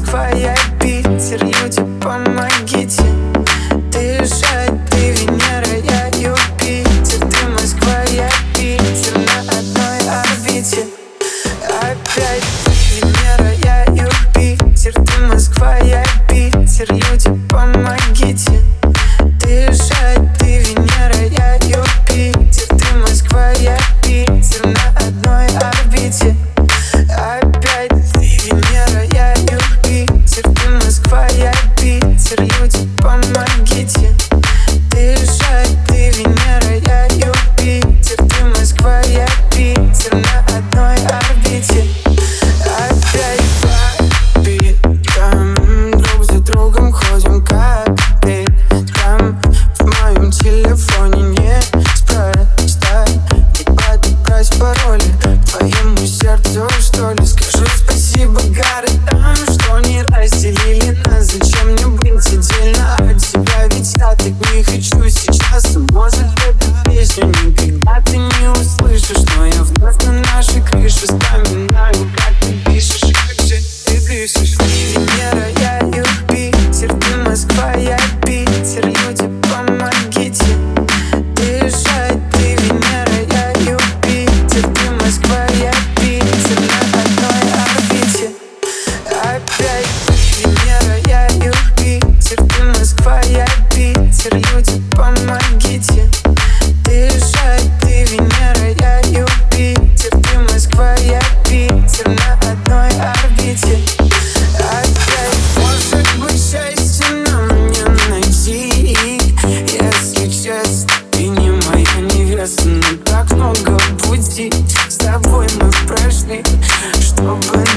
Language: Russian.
Москва, я Питер, люди, помогите дышать. Ты Венера, я Юпитер. Ты Москва, я Питер, на одной орбите. Опять ты Венера, я Юпитер. Ты Москва, я Питер, люди, помогите дышать. Ты Венера, я Юпитер. Ты Москва, я Питер, на одной орбите. Опять ты Венера, я Юпитер. Ты Москва, я Питер, люди, помогите дышать. Ты Венера, я Юпитер. Ты Москва, я Питер, на одной орбите. Опять по пятам, друг за другом ходим как ветром. В моем телефоне неспроста не подобрать пароли твоему сердцу, что ли. Скажу спасибо городам, что не разделили нас. Зачем мне быть отдельно от тебя, ведь я так не хочу сейчас. Может, эту песню никогда ты не услышишь, но я вновь на нашей крыше вспоминаю, как ты пишешь и как же ты дышишь. Ты Венера, я Юпитер. Ты Москва, я Питер, люди, помогите дышать. Ты Венера, я Юпитер. Ты Москва, я Питер, на одной орбите. Опять ты Венера, я Юпитер. Ты Москва, я Питер, люди, помогите дышать. Ты Венера, я Юпитер. Ты Москва, я Питер, на одной орбите. Опять может быть счастье нам не найти, если честно, ты не моя невеста. Но так много пути с тобой мы прошли, чтобы